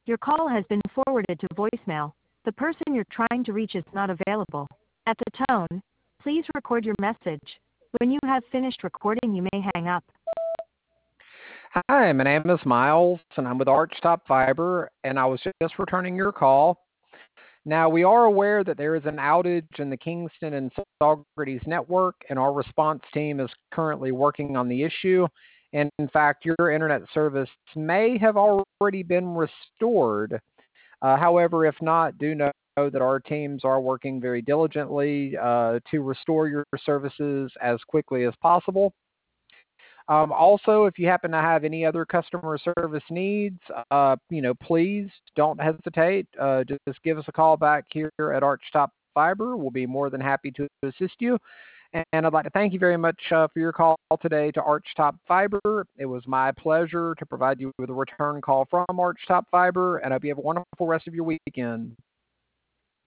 Your call has been forwarded to voicemail. The person you're trying to reach is not available. At the tone, please record your message. When you have finished recording, you may hang up. Hi, my name is Miles, and I'm with Archtop Fiber, and I was just returning your call. Now, we are aware that there is an outage in the Kingston and Saugerties network, and our response team is currently working on the issue. And in fact, your internet service may have already been restored. However, if not, do know that our teams are working very diligently to restore your services as quickly as possible. Also, if you happen to have any other customer service needs, please don't hesitate. Just give us a call back here at Archtop Fiber. We'll be more than happy to assist you. And I'd like to thank you very much for your call today to Archtop Fiber. It was my pleasure to provide you with a return call from Archtop Fiber, and I hope you have a wonderful rest of your weekend.